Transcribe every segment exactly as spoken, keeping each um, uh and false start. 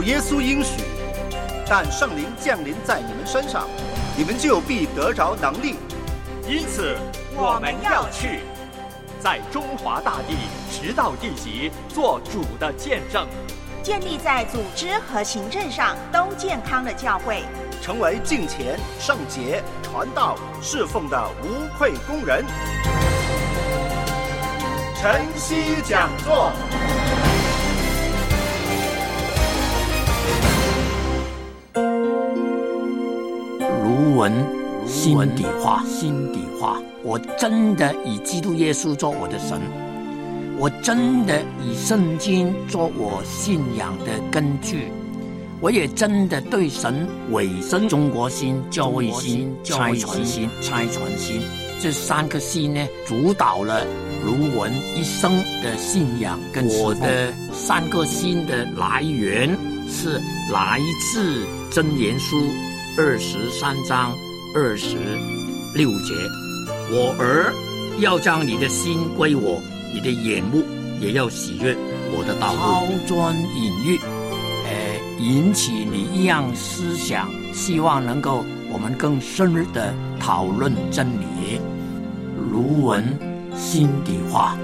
耶稣应许，但圣灵降临在你们身上，你们就必得着能力。 因此我们要去，在中华大地直到地极做主的见证， 建立在组织和行政上都健康的教会， 成为敬虔、圣洁、传道、侍奉的无愧工人。晨曦讲座。 卢文心底话，心底话，我真的以基督耶稣做我的神，我真的以圣经做我信仰的根据，我也真的对神委身中国心、教会心、差传心、差传心这三颗心呢，主导了卢文一生的信仰跟侍奉。我的三颗心的来源是来自箴言书二十三章二十六节，我儿要将你的心归我，你的眼目也要喜悦我的道路。抛砖引玉，呃，引起你一样思想，希望能够我们更深入的讨论真理。卢文心底话。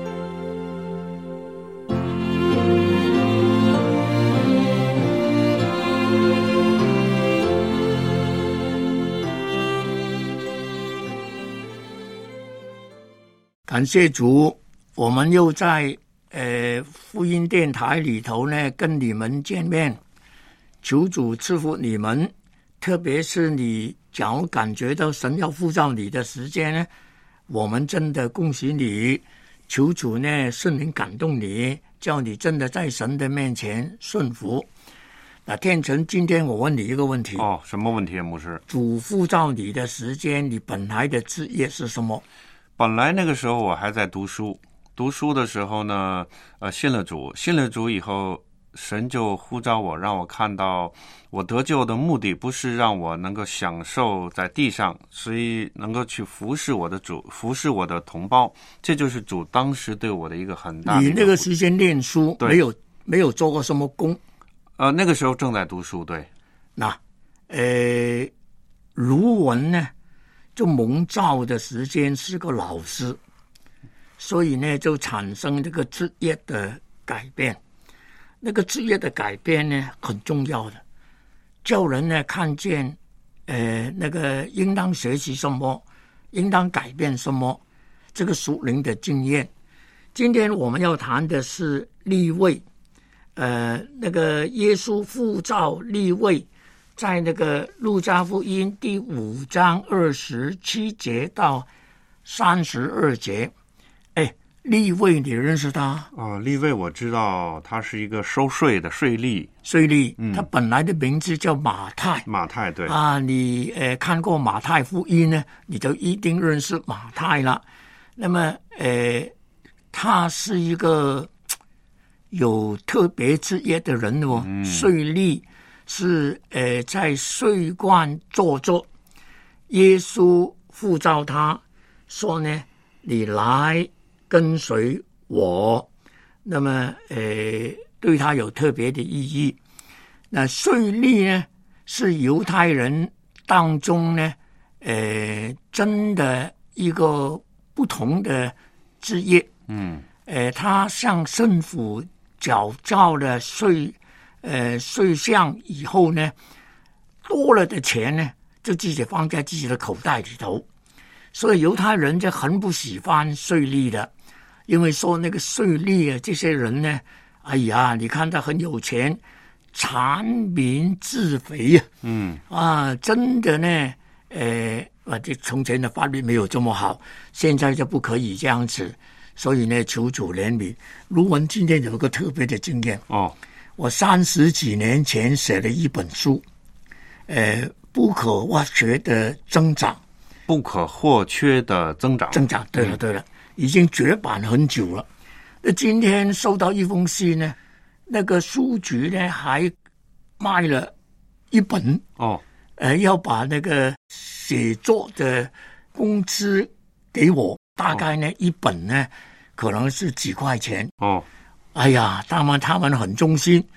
感谢主，我们又在呃福音电台里头呢跟你们见面，求主赐福你们，特别是你假如感觉到神要呼召你的时间呢，我们真的恭喜你，求主呢圣灵感动你，叫你真的在神的面前顺服。那天成，今天我问你一个问题。 哦，什么问题啊，牧师？ 主呼召你的时间，你本来的职业是什么？ 本来那个时候我还在读书，读书的时候呢，呃，信了主，信了主以后，神就呼召我，让我看到我得救的目的不是让我能够享受在地上，所以能够去服侍我的主，服侍我的同胞，这就是主当时对我的一个很大的。 你那个时间念书，没有没有做过什么工？ 呃，那个时候正在读书，对。 那，呃，卢文呢？就蒙召的时间是个老师，所以呢就产生这个职业的改变。那个职业的改变呢很重要的，叫人呢看见呃那个应当学习什么，应当改变什么，这个属灵的经验。今天我们要谈的是利未，呃那个耶稣呼召利未，在那个路加福音第五章二十七节到三十二节，哎，利未你认识他？ 哦，利未我知道，他是一个收税的税吏。 税吏， 嗯， 他本来的名字叫马太。 马太，对啊，你呃看过马太福音呢，你就一定认识马太了。那么呃，他是一个有特别职业的人哦， 嗯， 税吏。是呃，在税关坐着，耶稣呼召他说呢：“你来跟随我。”那么呃，对他有特别的意义。那税吏呢，是犹太人当中呢，呃，真的一个不同的职业。 嗯， 呃，他向政府缴交了税。呃，税项以后呢，多了的钱呢，就自己放在自己的口袋里头。所以犹太人就很不喜欢税吏的，因为说那个税吏啊，这些人呢，哎呀，你看他很有钱，馋民自肥呀， 嗯啊，真的呢，呃，啊，这从前的法律没有这么好，现在就不可以这样子。所以呢，求主怜悯。卢文今天有一个特别的经验哦。 我三十几年前写了一本书，呃，不可或缺的增长， 不可或缺的增长， 增长。对了，对了，已经绝版很久了。那今天收到一封信呢，那个书局呢还卖了一本哦， 呃，要把那个写作的工资给我，大概呢、哦、一本呢可能是几块钱哦。 哎呀，他们他们很忠心，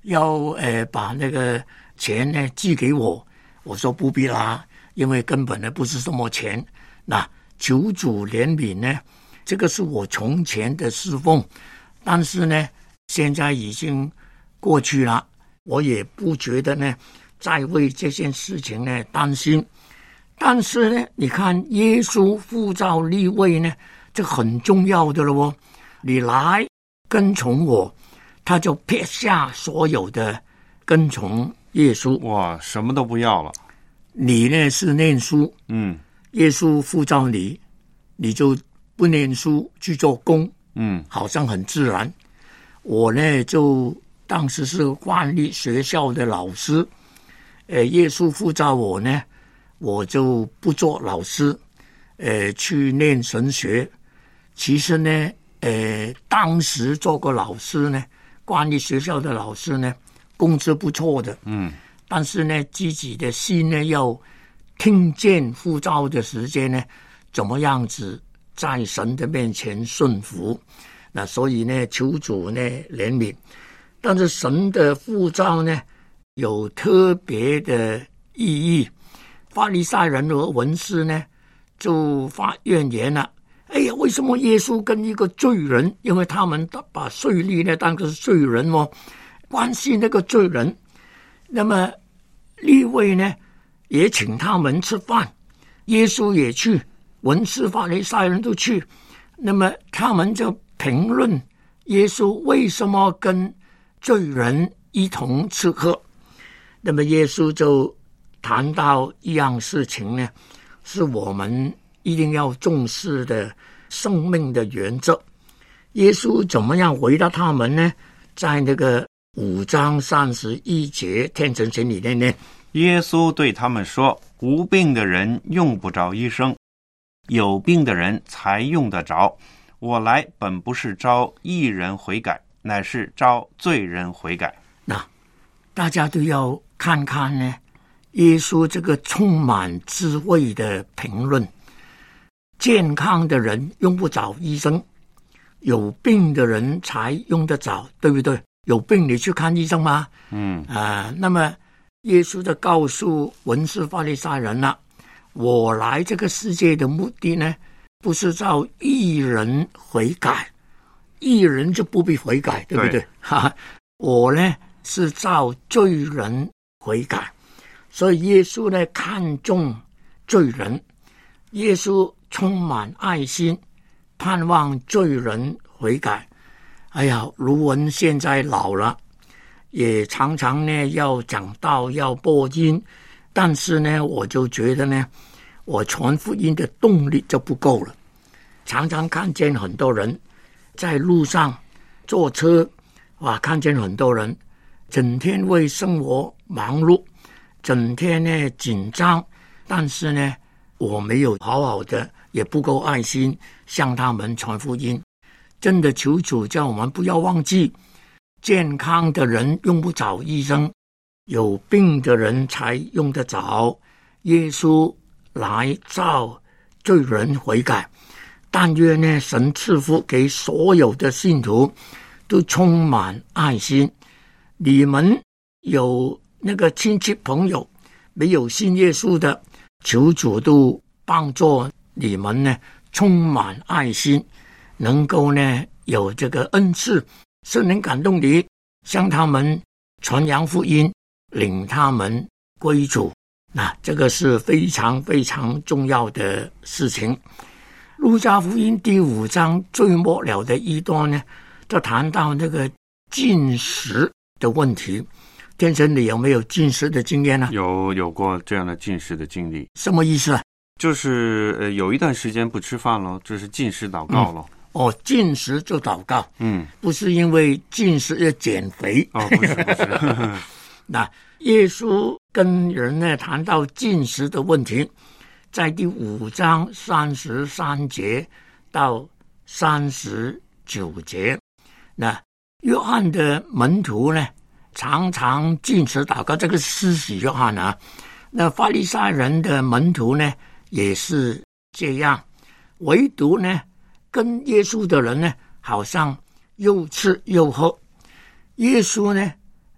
要呃把那个钱呢寄给我，我说不必啦，因为根本呢不是什么钱。那求主怜悯呢，这个是我从前的侍奉，但是呢现在已经过去了，我也不觉得呢再为这件事情呢担心。但是呢你看耶稣呼召利未呢，这很重要的了哦，你来跟从我，他就撇下所有的跟从耶稣。 哇，什么都不要了。 你呢是念书， 嗯， 耶稣呼召你，你就不念书去做工， 嗯， 好像很自然。我呢就当时是万立学校的老师，呃，耶稣呼召我呢，我就不做老师，呃，去念神学。其实呢，呃，当时做个老师呢，万立学校的老师呢，工资不错的， 嗯， 但是呢，自己的心呢，要听见呼召的时间呢，怎么样子在神的面前顺服。那所以呢，求主呢怜悯。但是神的呼召呢，有特别的意义。法利赛人和文士呢，就发怨言了。哎呀，为什么耶稣跟一个罪人，因为他们把税吏呢当作是罪人哦，关系那个罪人。那么利未呢，也请他们吃饭，耶稣也去，文士法利赛人都去。那么他们就评论耶稣为什么跟罪人一同吃喝。那么耶稣就谈到一样事情呢，是我们一定要重视的生命的原则。耶稣怎么样回答他们呢？在那个五章三十一节天神经里面呢， 耶稣对他们说，无病的人用不着医生，有病的人才用得着。我来本不是招义人悔改，乃是招罪人悔改。 那大家都要看看呢，耶稣这个充满智慧的评论。健康的人用不着医生，有病的人才用得着，对不对？有病你去看医生吗？ 嗯啊、呃，那么耶稣就告诉文士法利赛人了，我来这个世界的目的呢，不是照义人悔改，义人就不必悔改，对不对？哈，我呢是照罪人悔改，所以耶稣呢看重罪人，耶稣充满爱心，盼望罪人悔改。哎呀，卢文现在老了，也常常呢要讲道要播音，但是呢我就觉得呢我传福音的动力就不够了。常常看见很多人在路上坐车，哇，看见很多人整天为生活忙碌，整天呢紧张，但是呢我没有好好的，也不够爱心向他们传福音。真的求主叫我们不要忘记，健康的人用不着医生，有病的人才用得着。耶稣来照罪人悔改。但愿呢，神赐福给所有的信徒都充满爱心。你们有那个亲戚朋友没有信耶稣的，求主都帮助你们呢充满爱心，能够呢有这个恩赐，圣灵感动你，向他们传扬福音，领他们归主。那这个是非常非常重要的事情。路加福音第五章最末了的一段呢，就谈到那个禁食的问题。天生你有没有禁食的经验呢？ 有有过这样的禁食的经历。 什么意思啊？ 就是呃有一段时间不吃饭了，这是禁食祷告了。 嗯哦，禁食就祷告， 嗯， 不是因为禁食要减肥哦，不是不是。 那耶稣跟人呢谈到禁食的问题，在第五章三十三节到三十九节。那约翰的门徒呢常常禁食祷告，这个施洗约翰啊。那法利赛人的门徒呢也是这样，唯独呢跟耶稣的人呢好像又吃又喝。耶稣呢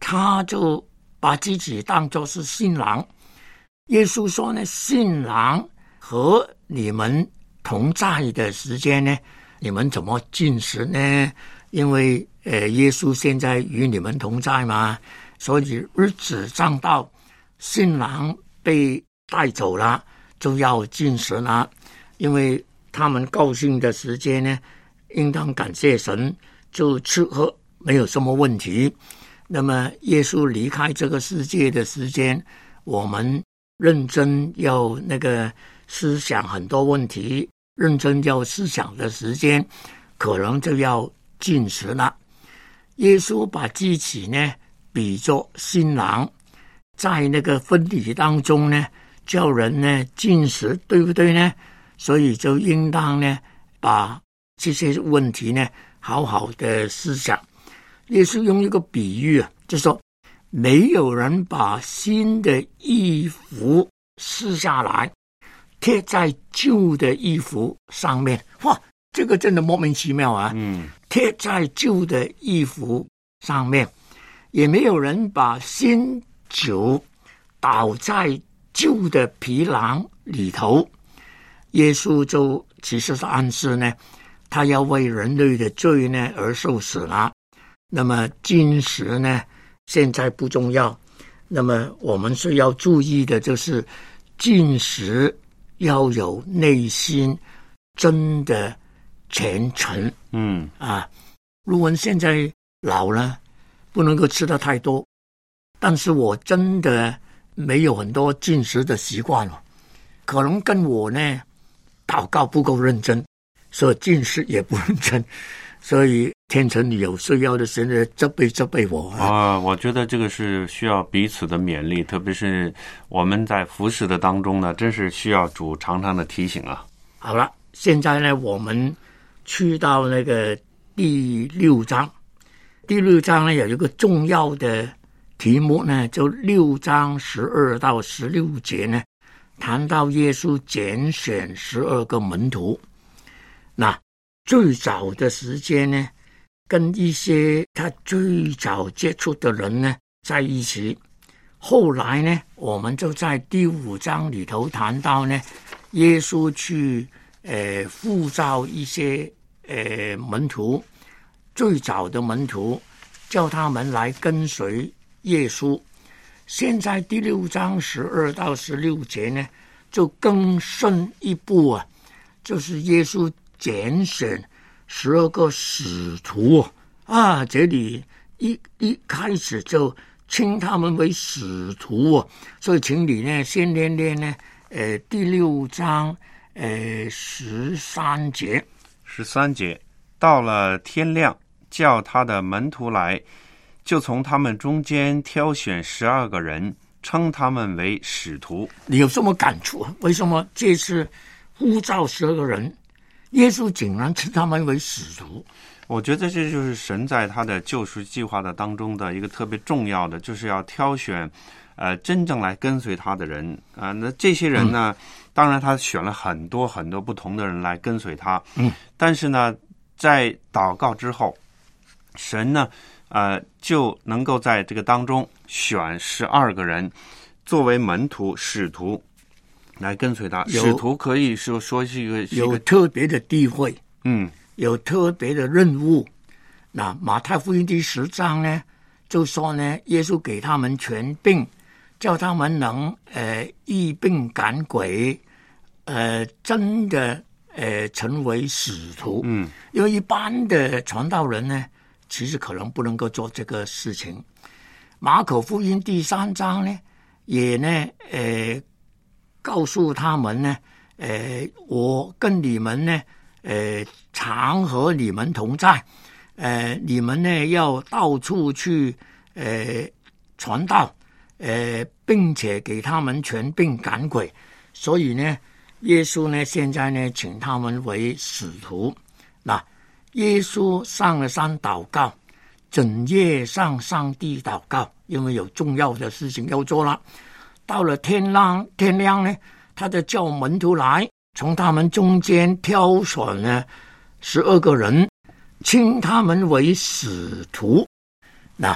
他就把自己当作是新郎。耶稣说呢，新郎和你们同在的时间呢，你们怎么禁食呢？因为呃，耶稣现在与你们同在嘛，所以日子将到，新郎被带走了，就要禁食了。因为他们高兴的时间呢，应当感谢神，就吃喝没有什么问题。那么耶稣离开这个世界的时间，我们认真要那个思想很多问题，认真要思想的时间，可能就要禁食了。耶稣把自己呢比作新郎，在那个婚礼当中呢，叫人呢禁食，对不对呢？所以就应当呢把这些问题呢好好的思想。耶稣用一个比喻啊，就说没有人把新的衣服撕下来贴在旧的衣服上面。哇，这个真的莫名其妙啊！嗯，贴在旧的衣服上面，也没有人把新酒倒在旧的皮囊里头。耶稣就其实是暗示呢，他要为人类的罪呢而受死了。那么禁食呢，现在不重要。那么我们需要注意的就是禁食要有内心真的虔诚。嗯啊，如果现在老了，不能够吃得太多，但是我真的没有很多禁食的习惯了，可能跟我呢祷告不够认真，所以禁食也不认真，所以天成你有需要的时候责备责备我啊、 呃！我觉得这个是需要彼此的勉励，特别是我们在服侍的当中呢，真是需要主常常的提醒啊。 好了，现在呢，我们去到那个第六章。第六章呢有一个重要的题目呢，就六章十二到十六节呢，谈到耶稣拣选十二个门徒。那最早的时间呢，跟一些他最早接触的人呢在一起。后来呢，我们就在第五章里头谈到呢，耶稣去呃呼召一些呃门徒，最早的门徒叫他们来跟随耶稣。现在第六章十二到十六节呢，就更深一步啊，就是耶稣拣选十二个使徒啊，这里一一开始就称他们为使徒啊，所以请你呢先念念呢，呃，第六章呃十三节， 十三节，到了天亮，叫他的门徒来，就从他们中间挑选十二个人，称他们为使徒。 你有什么感触啊？为什么这次呼召十二个人，耶稣竟然称他们为使徒？ 我觉得这就是神在他的救赎计划的当中的一个特别重要的，就是要挑选呃真正来跟随他的人啊、呃。那这些人呢、嗯，当然他选了很多很多不同的人来跟随他。嗯，但是呢，在祷告之后，神呢呃就能够在这个当中选十二个人作为门徒使徒来跟随他。使徒可以说说是一个有特别的地位， 嗯， 有特别的任务。那马太福音第十章呢，就说呢，耶稣给他们权柄，叫他们能呃医病赶鬼，呃真的呃成为使徒。嗯，因为一般的传道人呢，其实可能不能够做这个事情。马可福音第三章呢，也呢呃告诉他们呢，呃我跟你们呢呃常和你们同在，呃你们呢要到处去呃传道，呃并且给他们权柄赶鬼。所以呢，耶稣呢现在呢请他们为使徒。那耶稣上了山祷告，整夜向上帝祷告，因为有重要的事情要做了。到了天亮，天亮呢，他就叫门徒来，从他们中间挑选了十二个人，称他们为使徒。那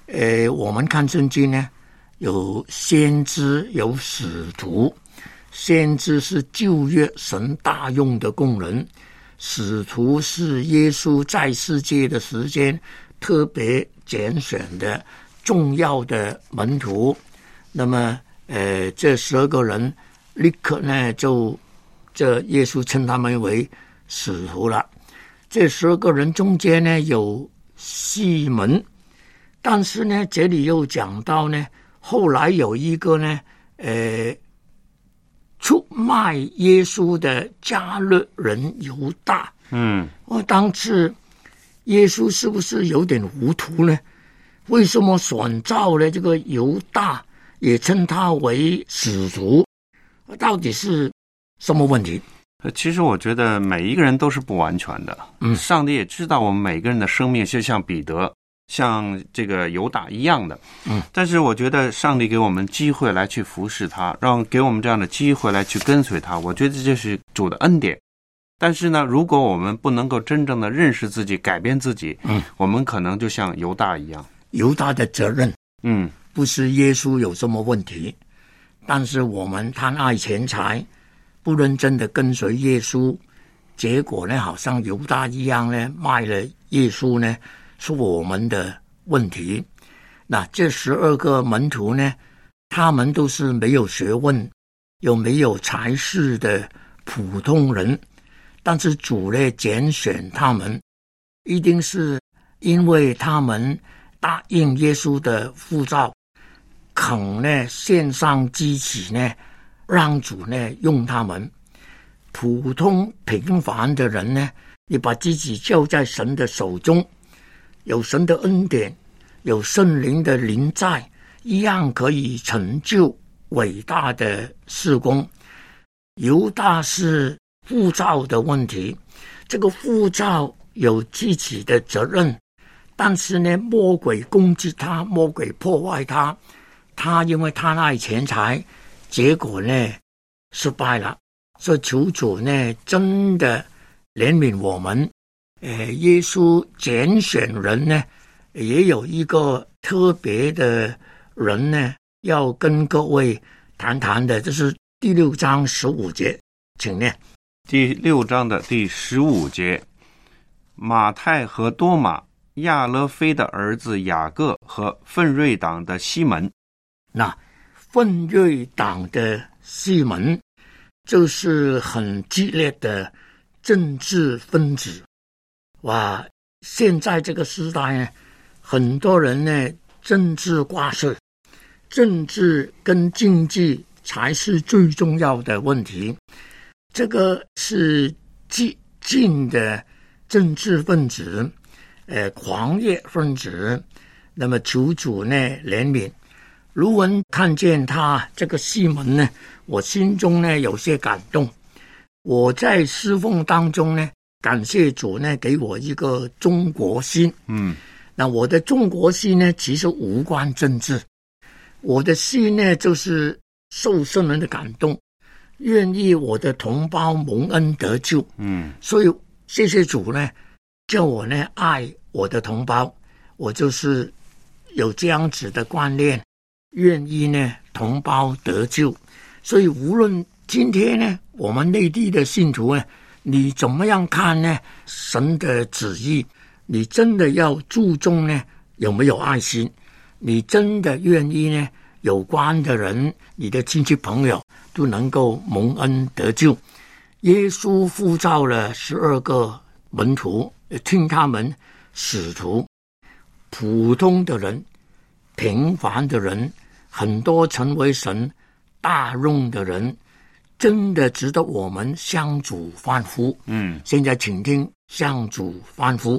呃，我们看圣经呢，有先知，有使徒。先知是旧约神大用的工人，使徒是耶稣在世界的时间特别拣选的重要的门徒。那么，呃，这十二个人立刻呢，就这耶稣称他们为使徒了。这十二个人中间呢，有西门，但是呢，这里又讲到呢，后来有一个呢，呃。出卖耶稣的加略人犹大，嗯，我当时耶稣是不是有点糊涂呢？为什么选召了这个犹大，也称他为使徒？到底是什么问题？ 其实我觉得每一个人都是不完全的，嗯，上帝也知道我们每个人的生命就像彼得，像这个犹大一样的，嗯，但是我觉得上帝给我们机会来去服侍他，让给我们这样的机会来去跟随他，我觉得这是主的恩典。但是呢，如果我们不能够真正的认识自己，改变自己，嗯，我们可能就像犹大一样。 犹大的责任，嗯，不是耶稣有什么问题，但是我们贪爱钱财，不认真的跟随耶稣，结果呢，好像犹大一样呢，卖了耶稣呢。是我们的问题。那这十二个门徒呢，他们都是没有学问又没有才识的普通人，但是主呢拣选他们，一定是因为他们答应耶稣的呼召，肯呢献上自己呢，让主呢用他们。普通平凡的人呢，你把自己交在神的手中，有神的恩典，有圣灵的临在，一样可以成就伟大的事工。犹大是呼召的问题，这个呼召有自己的责任，但是呢，魔鬼攻击他，魔鬼破坏他，他因为贪爱钱财，结果呢失败了。所以求主呢真的怜悯我们。呃，耶稣拣选人呢，也有一个特别的人呢，要跟各位谈谈的，这是第六章十五节，请念。 第六章的第十五节，马太和多马，亚勒菲的儿子雅各和奋锐党的西门。 那奋锐党的西门，就是很激烈的政治分子。哇，现在这个时代呢，很多人呢政治挂帅，政治跟经济才是最重要的问题。这个是激进的政治分子，呃，狂热分子。那么求主呢怜悯。卢文看见他这个西门呢，我心中呢有些感动。我在侍奉当中呢，感谢主呢给我一个中国心。嗯，那我的中国心呢，其实无关政治，我的心呢就是受圣人的感动，愿意我的同胞蒙恩得救。嗯，所以谢谢主呢，叫我呢爱我的同胞，我就是有这样子的观念，愿意呢同胞得救。所以无论今天呢我们内地的信徒呢，你怎么样看呢？神的旨意，你真的要注重呢有没有爱心？你真的愿意呢有关的人，你的亲戚朋友都能够蒙恩得救。耶稣呼召了十二个门徒，听他们使徒，普通的人，平凡的人，很多成为神大用的人，真的值得我们向主欢呼。嗯，现在请听向主欢呼。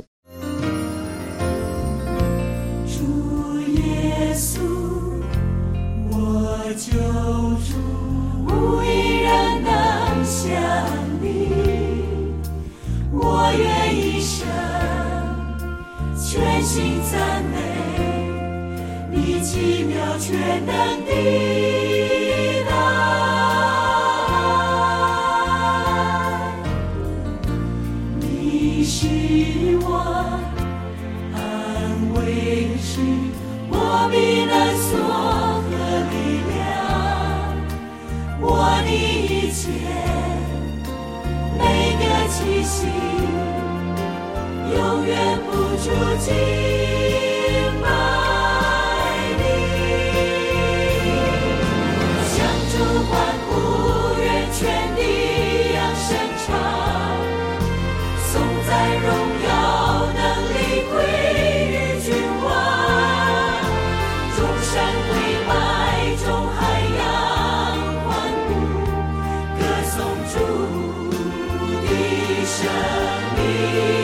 主耶稣，我救主，无一人能像你，我愿一生全心赞美你奇妙全能的是我安慰，是我我必能所和力量，我的一切每个气息永远不住敬拜你，向主欢呼，愿全地扬声唱，颂赞荣耀能力归于君王，众山跪拜，众海洋欢呼，歌颂主的生命。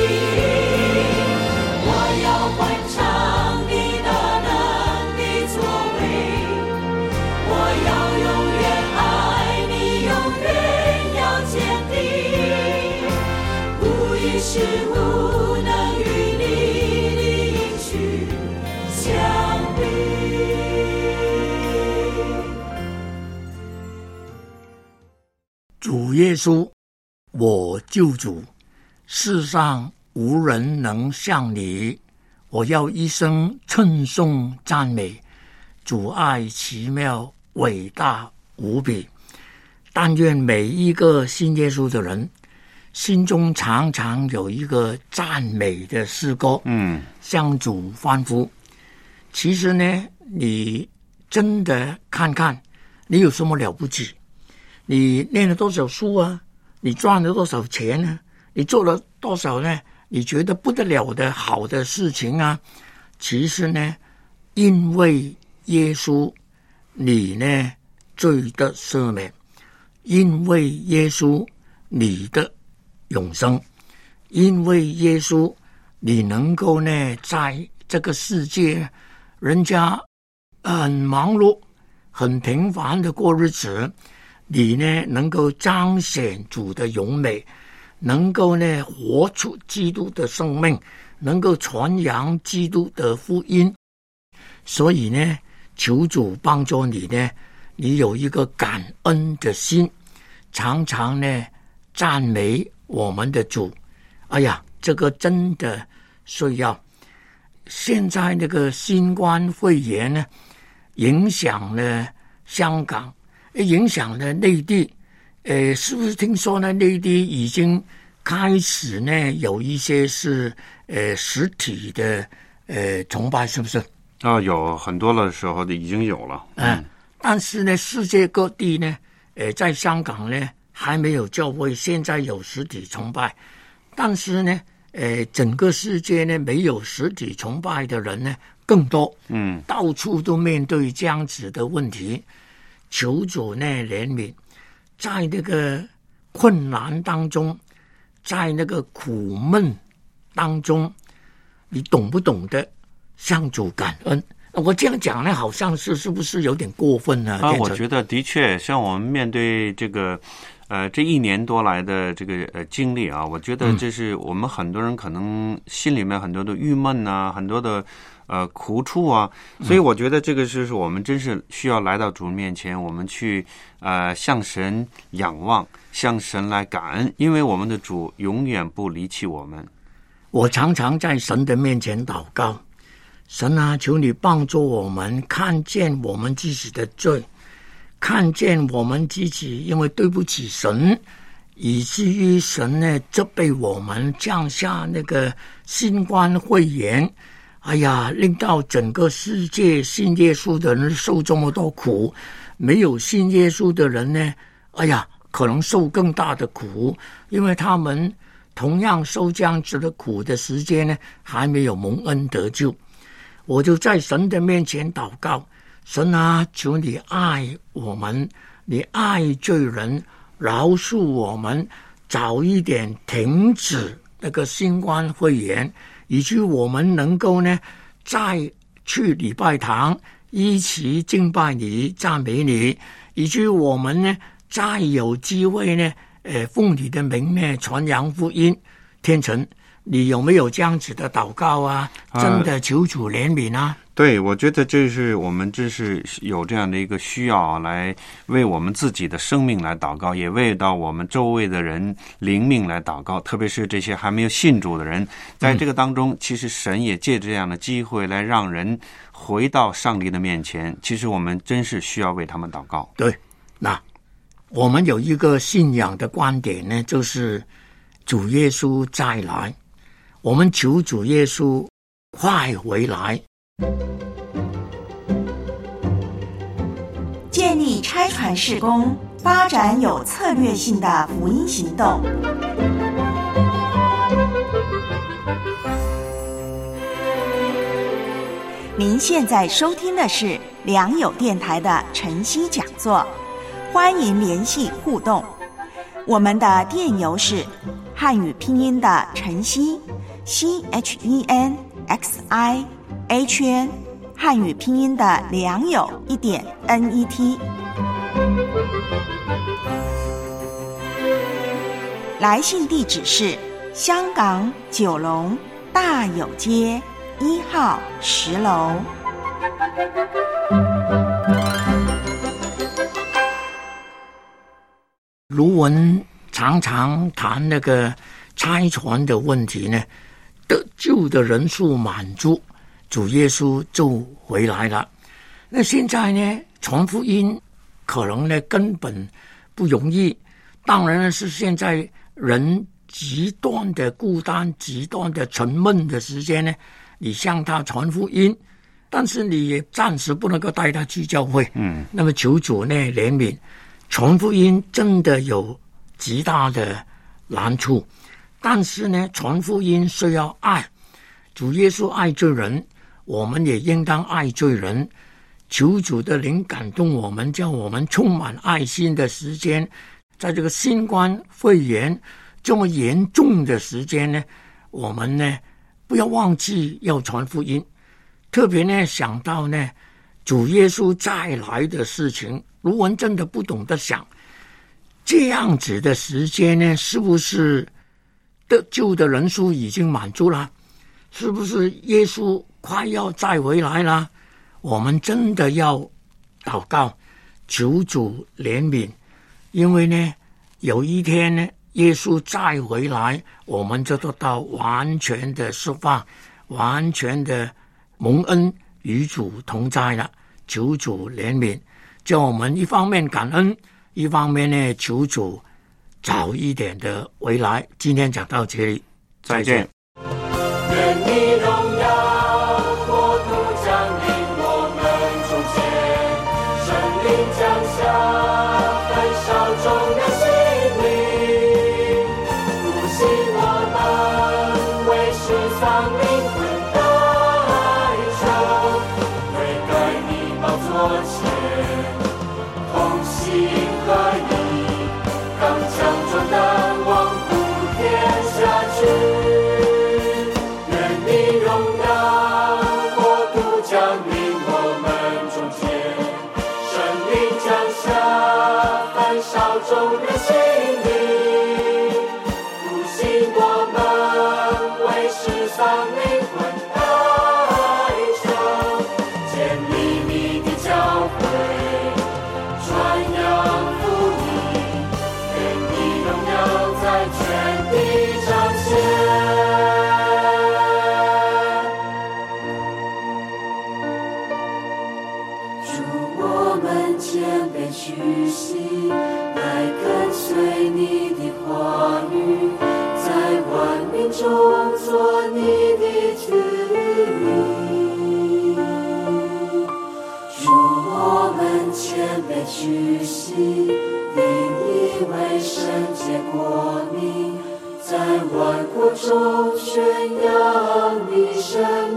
我要欢唱你大能的作为，我要永远爱你，永远要坚定，无一事无能与你的应许相比。 主耶稣，我救主，世上无人能像你，我要一生称颂赞美，主爱奇妙伟大无比。但愿每一个信耶稣的人心中常常有一个赞美的诗歌， 嗯， 向主欢呼。其实呢，你真的看看你有什么了不起，你念了多少书啊，你赚了多少钱呢、啊、你做了多少呢你觉得不得了的好的事情啊，其实呢，因为耶稣你呢罪的赦免，因为耶稣你的永生，因为耶稣你能够呢在这个世界人家很忙碌很平凡的过日子，你呢能够彰显主的荣美，能够呢活出基督的生命，能够传扬基督的福音。所以呢，求主帮助你呢，你有一个感恩的心，常常呢赞美我们的主。哎呀，这个真的需要。现在那个新冠肺炎呢，影响了香港，影响了内地。呃，是不是听说呢？内地已经开始呢有一些是呃实体的呃崇拜，是不是？ 啊，有很多的时候已经有了。 嗯、呃，但是呢，世界各地呢，呃，在香港呢还没有教会，现在有实体崇拜，但是呢，呃，整个世界呢没有实体崇拜的人呢更多。 嗯， 到处都面对这样子的问题，求主呢怜悯，在那个困难当中，在那个苦闷当中，你懂不懂得向主感恩？我这样讲呢，好像是是不是有点过分呢？ 啊，我觉得的确，像我们面对这个，呃，这一年多来的这个呃经历啊，我觉得这是我们很多人可能心里面很多的郁闷啊，很多的呃苦处啊，所以我觉得这个是我们真是需要来到主面前，我们去呃向神仰望，向神来感恩，因为我们的主永远不离弃我们。 我常常在神的面前祷告，神啊，求你帮助我们看见我们自己的罪，看见我们自己因为对不起神，以至于神呢责备我们，降下那个新冠肺炎，哎呀，令到整个世界信耶稣的人受这么多苦，没有信耶稣的人呢，哎呀，可能受更大的苦，因为他们同样受这样子的苦的时间呢，还没有蒙恩得救。我就在神的面前祷告，神啊，求你爱我们，你爱罪人，饶恕我们，早一点停止那个新冠肺炎，以及我们能够呢再去礼拜堂一起敬拜你赞美你，以及我们呢再有机会呢呃，奉你的名呢传扬福音。天神， 你有没有这样子的祷告啊？真的求主怜悯啊！ 对，我觉得这是我们真是有这样的一个需要啊，来为我们自己的生命来祷告，也为到我们周围的人灵命来祷告，特别是这些还没有信主的人，在这个当中，其实神也借这样的机会来让人回到上帝的面前。其实我们真是需要为他们祷告。 对，那我们有一个信仰的观点呢，就是主耶稣再来，我们求主耶稣快回来。 建立差传事工，发展有策略性的福音行动。您现在收听的是良友电台的晨曦讲座，欢迎联系互动。我们的电邮是汉语拼音的晨曦 C H E N X I H N， 汉语拼音的良友一点 N E T。 来信地址是香港九龙大有街一号十楼。 卢文常常谈那个差传的问题呢，得救的人数满足，主耶稣就回来了。那现在呢，传福音可能呢根本不容易，当然是现在人极端的孤单、极端的沉闷的时间呢，你向他传福音，但是你也暂时不能够带他去教会。嗯，那么求主呢怜悯，传福音真的有极大的难处，但是呢，传福音需要爱，主耶稣爱罪人，我们也应当爱罪人。求主的灵感动我们，叫我们充满爱心的时间，在这个新冠肺炎这么严重的时间呢，我们呢不要忘记要传福音。特别呢想到呢主耶稣再来的事情，卢文真的不懂得想，这样子的时间呢，是不是得救的人数已经满足了？是不是耶稣快要再回来了？我们真的要祷告，求主怜悯，因为呢，有一天呢，耶稣再回来，我们就得到完全的释放，完全的蒙恩与主同在了。求主怜悯，叫我们一方面感恩，一方面呢，求主早一点的回来。今天讲到这里， 再见。 愿你荣耀国度降临我们中间，神灵降下焚烧众人心灵，复兴我们为世丧灵魂代求，悔改你宝座前同心合一，刚强壮胆往普天下去。众人心灵，复兴我们为世丧灵魂代求，建立你的教会，传扬福音，愿你荣耀在全地彰显。主，我们谦卑屈膝，来跟随你的话语，在万民中做你的子民。主，我们谦卑屈膝，引以为圣洁国民，在万国中宣扬你神